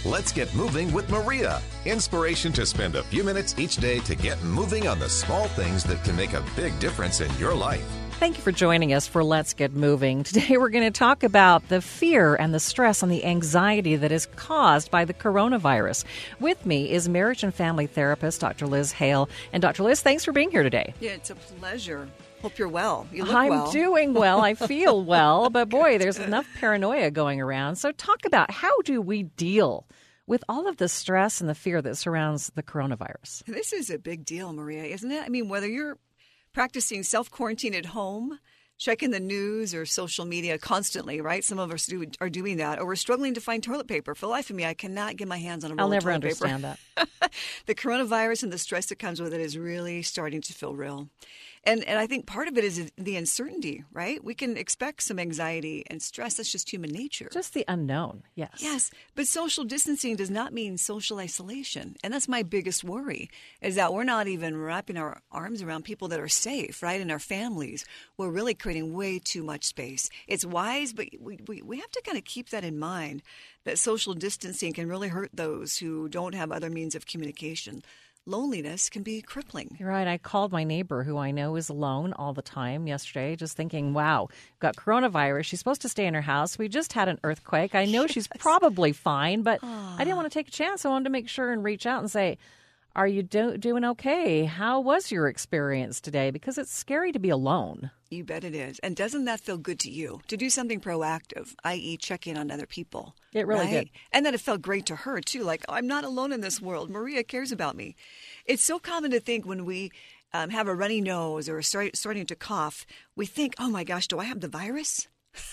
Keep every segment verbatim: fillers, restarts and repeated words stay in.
Let's Get Moving with Maria. Inspiration to spend a few minutes each day to get moving on the small things that can make a big difference in your life. Thank you for joining us for Let's Get Moving. Today we're going to talk about the fear and the stress and the anxiety that is caused by the coronavirus. With me is marriage and family therapist Doctor Liz Hale. And Doctor Liz, thanks for being here today. Yeah, it's a pleasure. Hope you're well. You look I'm well. doing well. I feel well. But boy, there's enough paranoia going around. So talk about how do we deal with all of the stress and the fear that surrounds the coronavirus? This is a big deal, Maria, isn't it? I mean, whether you're practicing self-quarantine at home, checking the news or social media constantly, right? Some of us do, are doing that. Or we're struggling to find toilet paper. For the life of me, I cannot get my hands on a roll I'll of never toilet understand paper. that. The coronavirus and the stress that comes with it is really starting to feel real. And and I think part of it is the uncertainty, right? We can expect some anxiety and stress. That's just human nature. Just the unknown, yes. Yes, but social distancing does not mean social isolation. And that's my biggest worry, is that we're not even wrapping our arms around people that are safe, right, in our families. We're really creating way too much space. It's wise, but we, we, we have to kind of keep that in mind, that social distancing can really hurt those who don't have other means of communication. Loneliness can be crippling. You're right. I called my neighbor who I know is alone all the time yesterday, just thinking, wow, got coronavirus. She's supposed to stay in her house. We just had an earthquake. I know yes. she's probably fine, but Aww. I didn't want to take a chance. I wanted to make sure and reach out and say, are you do- doing okay? How was your experience today? Because it's scary to be alone. You bet it is. And doesn't that feel good to you to do something proactive, that is check in on other people? It really right? did. And then it felt great to her, too. Like, I'm not alone in this world. Maria cares about me. It's so common to think when we um, have a runny nose or start, starting to cough, we think, oh, my gosh, do I have the virus?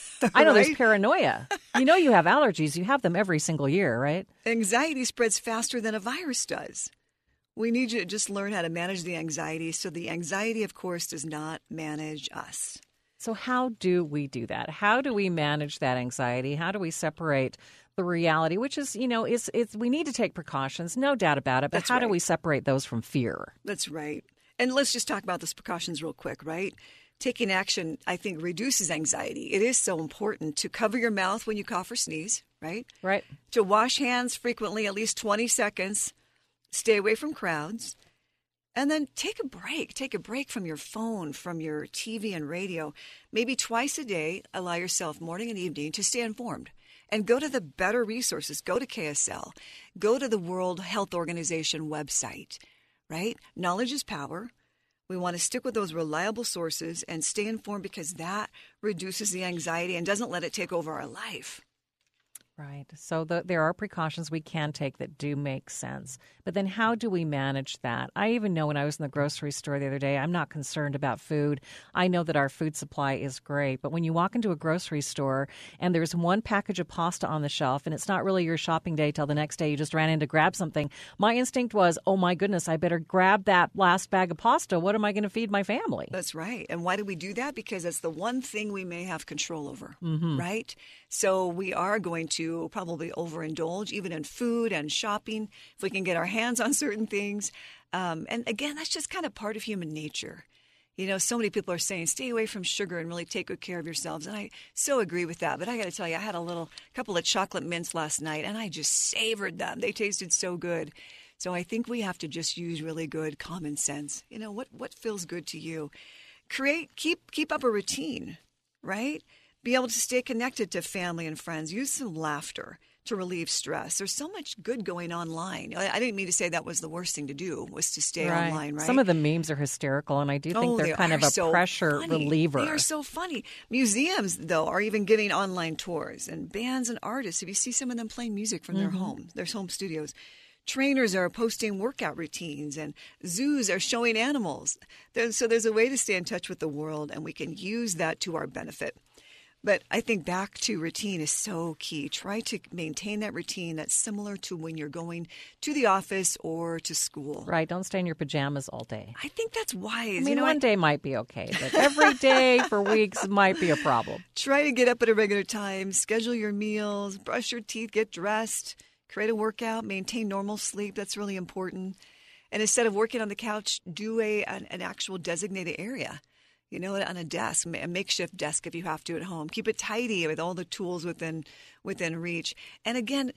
I know right? There's paranoia. You know you have allergies. You have them every single year, right? Anxiety spreads faster than a virus does. We need to just learn how to manage the anxiety. So the anxiety, of course, does not manage us. So how do we do that? How do we manage that anxiety? How do we separate the reality, which is, you know, it's, it's we need to take precautions, no doubt about it. But That's how right. do we separate those from fear? That's right. And let's just talk about those precautions real quick, right? Taking action, I think, reduces anxiety. It is so important to cover your mouth when you cough or sneeze, right? Right. To wash hands frequently, at least twenty seconds. Stay away from crowds, and then take a break. Take a break from your phone, from your T V and radio. Maybe twice a day, allow yourself morning and evening to stay informed. And go to the better resources. Go to K S L. Go to the World Health Organization website, right? Knowledge is power. We want to stick with those reliable sources and stay informed because that reduces the anxiety and doesn't let it take over our life. Right. So the, there are precautions we can take that do make sense. But then how do we manage that? I even know when I was in the grocery store the other day, I'm not concerned about food. I know that our food supply is great. But when you walk into a grocery store and there's one package of pasta on the shelf and it's not really your shopping day till the next day, you just ran in to grab something, my instinct was, oh, my goodness, I better grab that last bag of pasta. What am I going to feed my family? That's right. And why do we do that? Because it's the one thing we may have control over, mm-hmm. right? So we are going to probably overindulge even in food and shopping if we can get our hands on certain things. Um, and again, that's just kind of part of human nature. You know, so many people are saying stay away from sugar and really take good care of yourselves. And I so agree with that. But I got to tell you, I had a little couple of chocolate mints last night and I just savored them. They tasted so good. So I think we have to just use really good common sense. You know, what, what feels good to you? Create, keep, keep up a routine, right? Be able to stay connected to family and friends. Use some laughter to relieve stress. There's so much good going online. I didn't mean to say that was the worst thing to do, was to stay right. online, right? Some of the memes are hysterical, and I do think oh, they're they kind of a so pressure funny. reliever. They are so funny. Museums, though, are even giving online tours, and bands and artists, if you see some of them playing music from mm-hmm. their home, their home studios. Trainers are posting workout routines, and zoos are showing animals. There's, so there's a way to stay in touch with the world, and we can use that to our benefit. But I think back to routine is so key. Try to maintain that routine that's similar to when you're going to the office or to school. Right. Don't stay in your pajamas all day. I think that's wise. I mean, you know, one I, day might be okay, but every day for weeks might be a problem. Try to get up at a regular time, schedule your meals, brush your teeth, get dressed, create a workout, maintain normal sleep. That's really important. And instead of working on the couch, do a an, an actual designated area. You know, on a desk, a makeshift desk if you have to at home. Keep it tidy with all the tools within within reach. And again,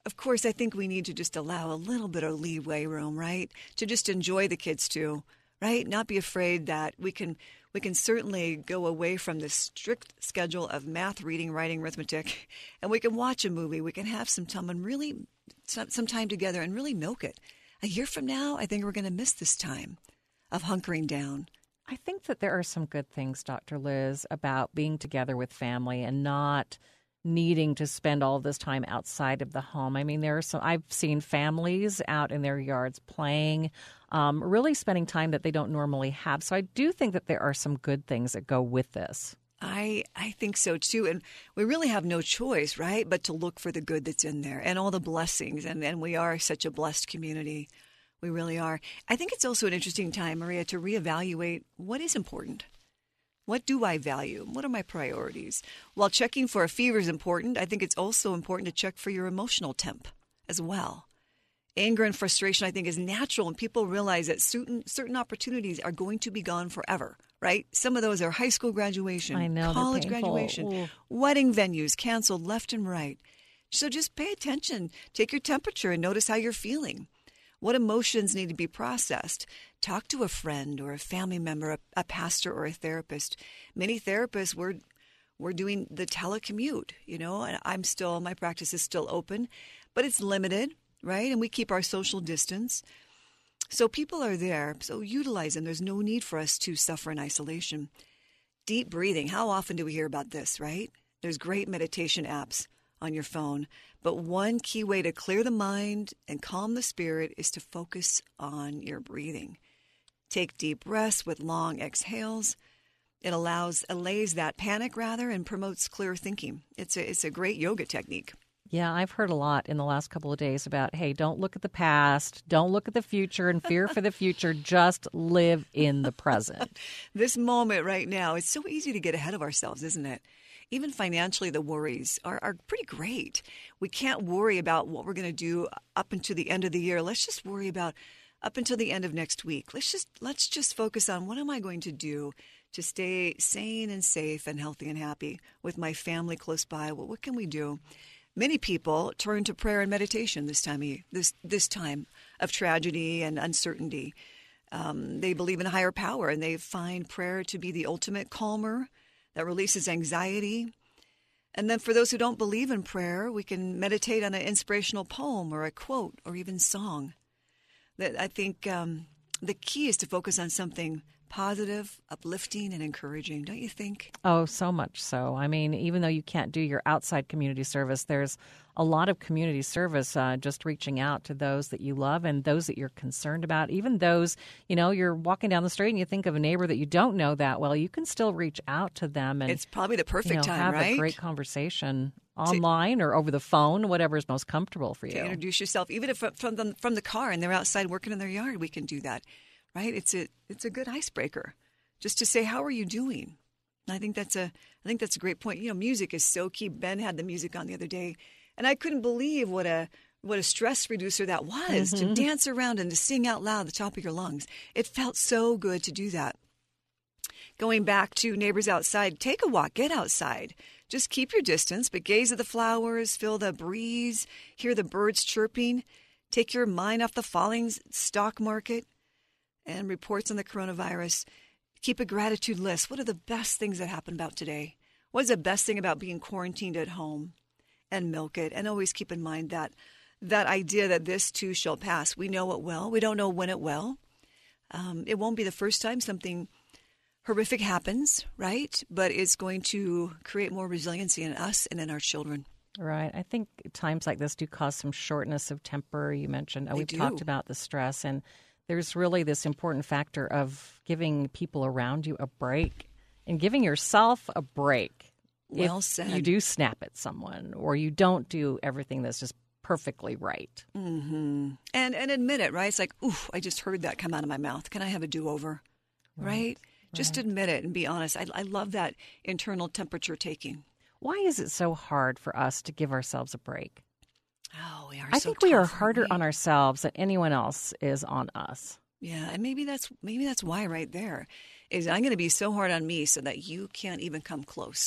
of course, I think we need to just allow a little bit of leeway room, right? To just enjoy the kids too, right? Not be afraid that we can we can certainly go away from the strict schedule of math, reading, writing, arithmetic, and we can watch a movie. We can have some time and really some, some time together and really milk it. A year from now, I think we're going to miss this time of hunkering down. I think that there are some good things, Doctor Liz, about being together with family and not needing to spend all this time outside of the home. I mean, there are some, I've seen families out in their yards playing, um, really spending time that they don't normally have. So I do think that there are some good things that go with this. I I think so too. And we really have no choice, right, but to look for the good that's in there and all the blessings. And, and we are such a blessed community. We really are. I think it's also an interesting time, Maria, to reevaluate what is important. What do I value? What are my priorities? While checking for a fever is important, I think it's also important to check for your emotional temp as well. Anger and frustration, I think, is natural, and people realize that certain certain opportunities are going to be gone forever, right? Some of those are high school graduation, I know, college they're painful. graduation, Ooh. wedding venues canceled left and right. So just pay attention. Take your temperature and notice how you're feeling. What emotions need to be processed? Talk to a friend or a family member, a, a pastor or a therapist. Many therapists, we're, we're doing the telecommute, you know, and I'm still, my practice is still open, but it's limited, right? And we keep our social distance. So people are there, so utilize them. There's no need for us to suffer in isolation. Deep breathing. How often do we hear about this, right? There's great meditation apps on your phone. But one key way to clear the mind and calm the spirit is to focus on your breathing. Take deep breaths with long exhales. It allows, allays that panic rather and promotes clear thinking. It's a, it's a great yoga technique. Yeah, I've heard a lot in the last couple of days about, hey, don't look at the past, don't look at the future and fear for the future, just live in the present. This moment right now, it's so easy to get ahead of ourselves, isn't it? Even financially, the worries are, are pretty great. We can't worry about what we're going to do up until the end of the year. Let's just worry about up until the end of next week. Let's just let's just focus on what am I going to do to stay sane and safe and healthy and happy with my family close by. Well, what can we do? Many people turn to prayer and meditation this time of year, this this time of tragedy and uncertainty. Um, they believe in a higher power, and they find prayer to be the ultimate calmer that releases anxiety. And then for those who don't believe in prayer, we can meditate on an inspirational poem or a quote or even song. That I think um, the key is to focus on something positive, uplifting, and encouraging, don't you think? Oh, so much so. I mean, even though you can't do your outside community service, there's a lot of community service uh, just reaching out to those that you love and those that you're concerned about. Even those, you know, you're walking down the street and you think of a neighbor that you don't know that well, you can still reach out to them. And it's probably the perfect you know, time, have right? a great conversation online or over the phone, whatever is most comfortable for you. To introduce yourself, even if from the, from the car and they're outside working in their yard, we can do that. Right? It's a it's a good icebreaker, just to say, how are you doing? And I think that's a I think that's a great point. You know, music is so key. Ben had the music on the other day, and I couldn't believe what a what a stress reducer that was Mm-hmm. to dance around and to sing out loud at the top of your lungs. It felt so good to do that. Going back to neighbors outside, take a walk, get outside. Just keep your distance, but gaze at the flowers, feel the breeze, hear the birds chirping. Take your mind off the falling stock market and reports on the coronavirus. Keep a gratitude list. What are the best things that happened about today? What is the best thing about being quarantined at home? And milk it. And always keep in mind that that idea that this too shall pass. We know it will. We don't know when it will. Um, it won't be the first time something horrific happens, right? But it's going to create more resiliency in us and in our children. Right. I think times like this do cause some shortness of temper. You mentioned, They we've do. talked about the stress, and there's really this important factor of giving people around you a break and giving yourself a break. Well if said. you do snap at someone or you don't do everything that's just perfectly right. Mm-hmm. And and admit it, right? It's like, oof, I just heard that come out of my mouth. Can I have a do-over? Right? right? Just right. admit it and be honest. I, I love that internal temperature taking. Why is it so hard for us to give ourselves a break? Oh, we are I so think we are tough, aren't harder we? on ourselves than anyone else is on us. Yeah, and maybe that's maybe that's why right there is I'm going to be so hard on me so that you can't even come close.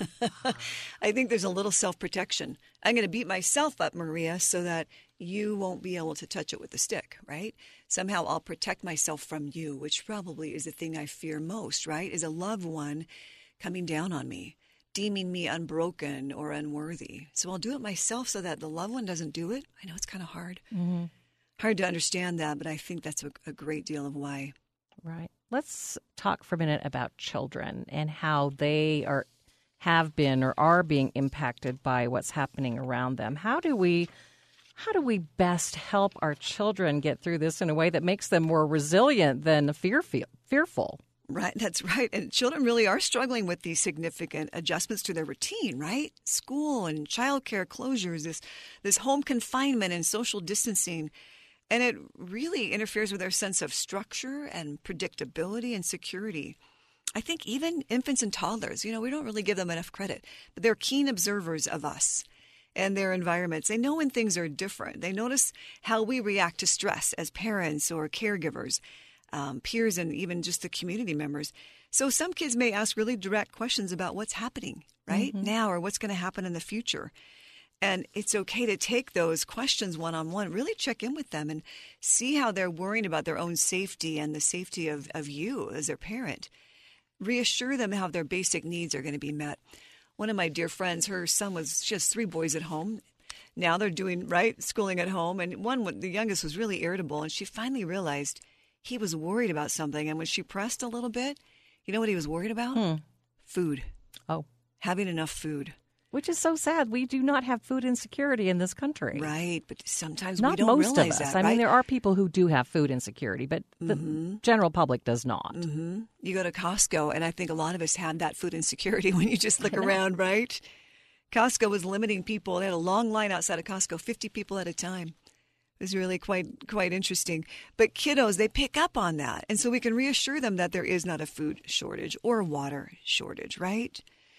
I think there's a little self-protection. I'm going to beat myself up, Maria, so that you won't be able to touch it with a stick, right? Somehow I'll protect myself from you, which probably is the thing I fear most, right? Is a loved one coming down on me, deeming me unbroken or unworthy. So I'll do it myself so that the loved one doesn't do it. I know it's kind of hard. Mm-hmm. Hard to understand that, but I think that's a, a great deal of why. Right. Let's talk for a minute about children and how they are have been or are being impacted by what's happening around them. How do we how do we best help our children get through this in a way that makes them more resilient than fear, fearful? Right, that's right. And children really are struggling with these significant adjustments to their routine, right? School and childcare closures, this this home confinement and social distancing. And it really interferes with their sense of structure and predictability and security. I think even infants and toddlers, you know, we don't really give them enough credit, but they're keen observers of us and their environments. They know when things are different. They notice how we react to stress as parents or caregivers, um, peers, and even just the community members. So some kids may ask really direct questions about what's happening right mm-hmm. now or what's going to happen in the future. And it's okay to take those questions one-on-one, really check in with them and see how they're worrying about their own safety and the safety of, of you as their parent. Reassure them how their basic needs are going to be met. One of my dear friends, her son was, she has three boys at home. Now they're doing, right, schooling at home. And one, the youngest, was really irritable. And she finally realized he was worried about something. And when she pressed a little bit, you know what he was worried about? Hmm. Food. Oh. Having enough food. Which is so sad. We do not have food insecurity in this country. Right, but sometimes not we don't most realize of us. that, I right? mean, there are people who do have food insecurity, but the mm-hmm. general public does not. Mm-hmm. You go to Costco, and I think a lot of us have that food insecurity when you just look around, right? Costco was limiting people. They had a long line outside of Costco, fifty people at a time. It was really quite quite interesting. But kiddos, they pick up on that. And so we can reassure them that there is not a food shortage or a water shortage, right?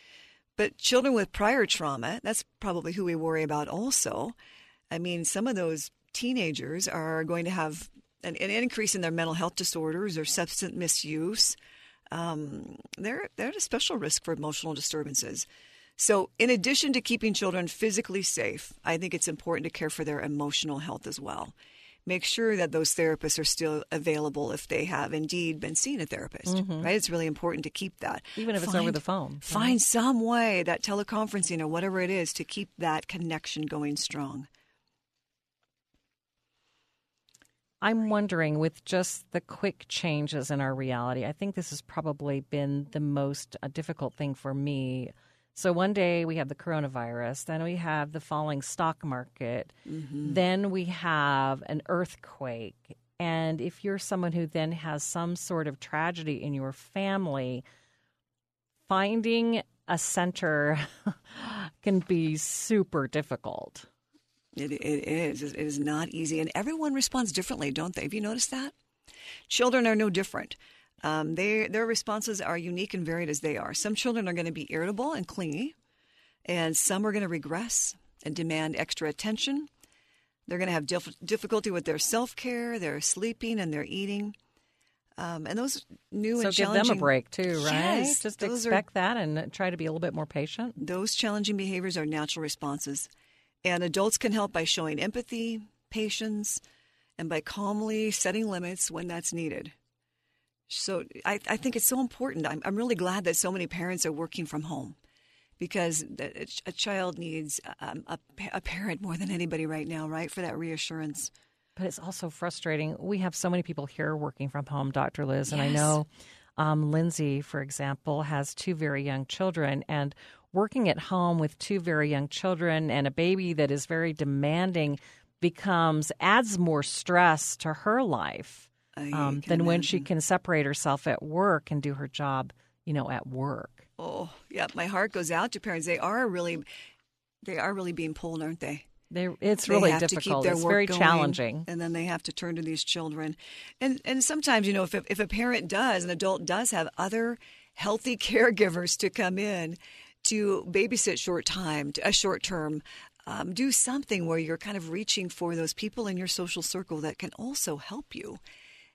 But children with prior trauma, that's probably who we worry about also. I mean, some of those teenagers are going to have an, an increase in their mental health disorders or substance misuse. Um, they're, they're at a special risk for emotional disturbances. So in addition to keeping children physically safe, I think it's important to care for their emotional health as well. Make sure that those therapists are still available if they have indeed been seeing a therapist, mm-hmm. right? It's really important to keep that. Even if find, it's over the phone. Find mm-hmm. some way, that teleconferencing or whatever it is, to keep that connection going strong. I'm wondering, with just the quick changes in our reality, I think this has probably been the most uh, difficult thing for me. So one day we have the coronavirus, then we have the falling stock market, mm-hmm. then we have an earthquake. And if you're someone who then has some sort of tragedy in your family, finding a center can be super difficult. It, it is. It is not easy. And everyone responds differently, don't they? Have you noticed that? Children are no different. Um, they, their responses are unique and varied as they are. Some children are going to be irritable and clingy, and some are going to regress and demand extra attention. They're going to have dif- difficulty with their self-care, their sleeping, and their eating. Um, and those new so and give challenging... them a break, too, right? Yes, Just expect are, that and try to be a little bit more patient. Those challenging behaviors are natural responses. And adults can help by showing empathy, patience, and by calmly setting limits when that's needed. So I, I think it's so important. I'm, I'm really glad that so many parents are working from home, because a child needs um, a, a parent more than anybody right now, right, for that reassurance. But it's also frustrating. We have so many people here working from home, Doctor Liz, and yes. I know um, Lindsay, for example, has two very young children, and working at home with two very young children and a baby that is very demanding becomes adds more stress to her life. Um, than when she can separate herself at work and do her job, you know, at work. Oh, yeah. My heart goes out to parents. They are really, they are really being pulled, aren't they? They, it's really they have difficult. To keep their it's work very going, challenging. And then they have to turn to these children. And and sometimes, you know, if if a parent does, an adult does have other healthy caregivers to come in to babysit short time, a short term, um, do something where you're kind of reaching for those people in your social circle that can also help you.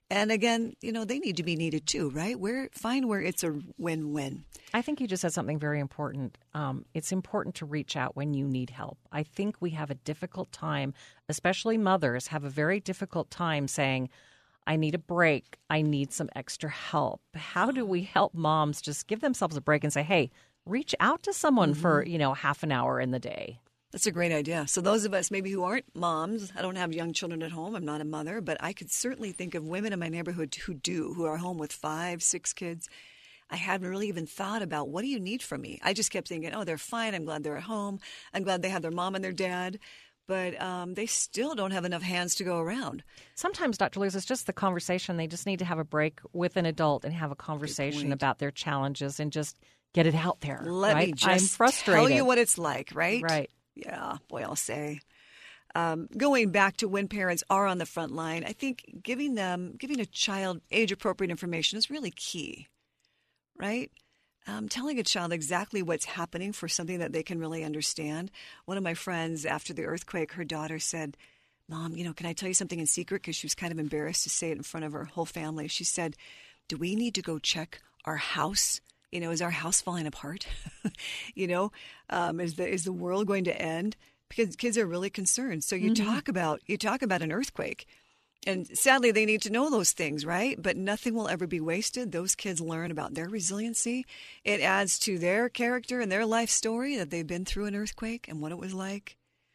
And again, you know, they need to be needed too, right? Where find where it's a win-win. I think you just said something very important. Um, it's important to reach out when you need help. I think we have a difficult time, especially mothers have a very difficult time saying, I need a break. I need some extra help. How do we help moms just give themselves a break and say, hey, reach out to someone mm-hmm. for, you know, half an hour in the day? That's a great idea. So those of us maybe who aren't moms, I don't have young children at home. I'm not a mother, but I could certainly think of women in my neighborhood who do, who are home with five, six kids. I hadn't really even thought about, what do you need from me? I just kept thinking, oh, they're fine. I'm glad they're at home. I'm glad they have their mom and their dad. But um, they still don't have enough hands to go around. Sometimes, Doctor Luz, it's just the conversation. They just need to have a break with an adult and have a conversation about their challenges and just get it out there. Let right? me just I'm frustrated. tell you what it's like, right? Right. Yeah, boy, I'll say. Um, going back to when parents are on the front line, I think giving them, giving a child age-appropriate information is really key, right? Um, telling a child exactly what's happening for something that they can really understand. One of my friends, after the earthquake, her daughter said, Mom, you know, can I tell you something in secret? Because she was kind of embarrassed to say it in front of her whole family. She said, do we need to go check our house? You know, is our house falling apart? you know, um, is the is the world going to end? Because kids are really concerned. So you mm-hmm. talk about you talk about an earthquake, and sadly they need to know those things, right? But nothing will ever be wasted. Those kids learn about their resiliency. It adds to their character and their life story that they've been through an earthquake and what it was like.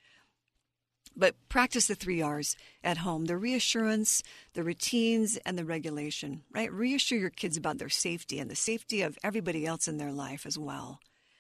But practice the three R's at home, the reassurance, the routines, and the regulation, right? Reassure your kids about their safety and the safety of everybody else in their life as well.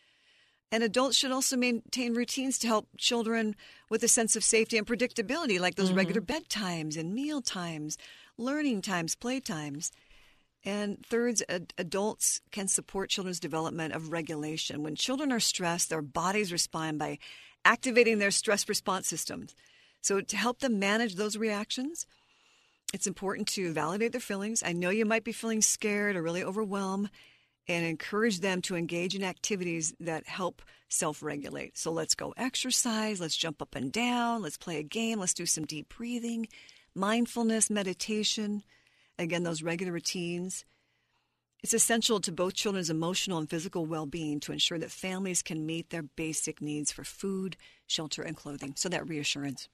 And adults should also maintain routines to help children with a sense of safety and predictability, like those mm-hmm. regular bedtimes and meal times, learning times, play times. And third, ad- adults can support children's development of regulation. When children are stressed, their bodies respond by activating their stress response systems. So to help them manage those reactions, it's important to validate their feelings. I know you might be feeling scared or really overwhelmed, and encourage them to engage in activities that help self-regulate. So let's go exercise, let's jump up and down, let's play a game, let's do some deep breathing, mindfulness, meditation, again, those regular routines. It's essential to both children's emotional and physical well-being to ensure that families can meet their basic needs for food, shelter, and clothing. So that reassurance.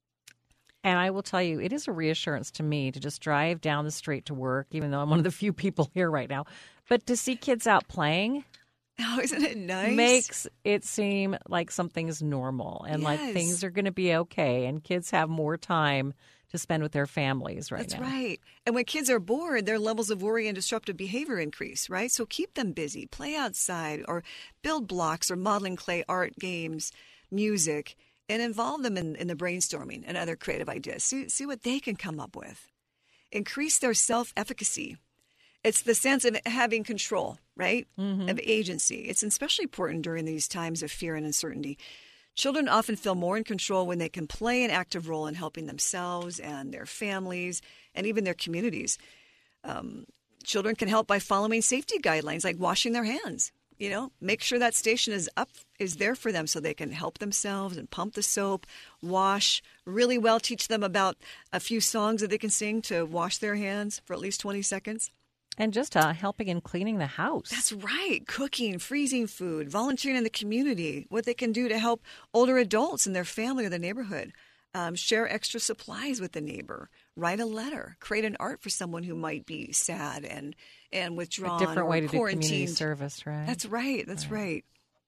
And I will tell you, it is a reassurance to me to just drive down the street to work, even though I'm one of the few people here right now. But to see kids out playing, oh, isn't it nice? Makes it seem like something's normal and yes. like things are going to be okay. And kids have more time to spend with their families right That's now. That's right. And when kids are bored, their levels of worry and disruptive behavior increase, right? So keep them busy. Play outside or build blocks or modeling clay art, games, music, and involve them in, in the brainstorming and other creative ideas. See, see what they can come up with. Increase their self-efficacy. It's the sense of having control, right, mm-hmm. of agency. It's especially important during these times of fear and uncertainty. Children often feel more in control when they can play an active role in helping themselves and their families and even their communities. Um, children can help by following safety guidelines like washing their hands. You know, make sure that station is up, is there for them so they can help themselves and pump the soap, wash really well, teach them about a few songs that they can sing to wash their hands for at least twenty seconds. And just uh, helping in cleaning the house. That's right. Cooking, freezing food, volunteering in the community, what they can do to help older adults in their family or the neighborhood. Um, share extra supplies with the neighbor. Write a letter. Create an art for someone who might be sad and, and withdrawn. A different way to do quarantined. Community service, right? That's right. That's right. right.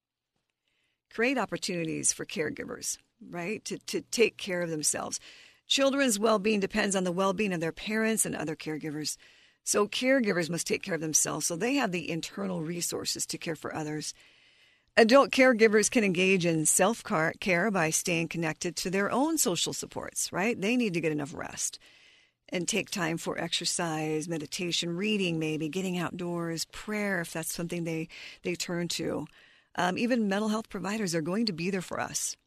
Create opportunities for caregivers, right, to, to take care of themselves. Children's well-being depends on the well-being of their parents and other caregivers. So caregivers must take care of themselves so they have the internal resources to care for others. Adult caregivers can engage in self-care by staying connected to their own social supports, right? They need to get enough rest and take time for exercise, meditation, reading maybe, getting outdoors, prayer if that's something they, they turn to. Um, even mental health providers are going to be there for us.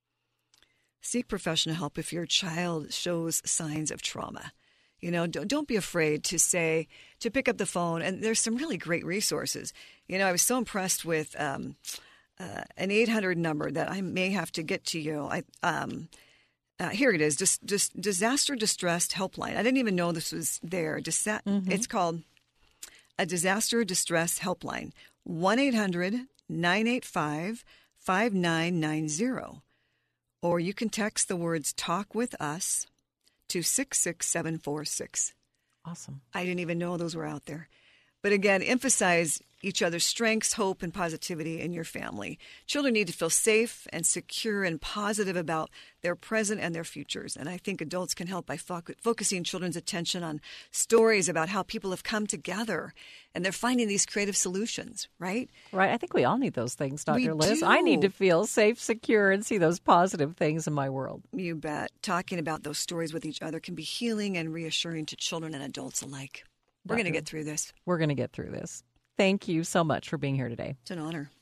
Seek professional help if your child shows signs of trauma. You know, don't, don't be afraid to say, to pick up the phone. And there's some really great resources. You know, I was so impressed with um, uh, an eight hundred number that I may have to get to you. I, um, Uh, here it is, dis- dis- Disaster Distress Helpline. I didn't even know this was there. Dis- mm-hmm. It's called a Disaster Distress Helpline, one eight hundred nine eight five five nine nine zero. Or you can text the words "Talk with Us" to six six seven four six. Awesome. I didn't even know those were out there. But again, emphasize each other's strengths, hope, and positivity in your family. Children need to feel safe and secure and positive about their present and their futures. And I think adults can help by fo- focusing children's attention on stories about how people have come together and they're finding these creative solutions, right? Right. I think we all need those things, Doctor We Liz. do. I need to feel safe, secure, and see those positive things in my world. You bet. Talking about those stories with each other can be healing and reassuring to children and adults alike. We're going to get through this. We're going to get through this. Thank you so much for being here today. It's an honor.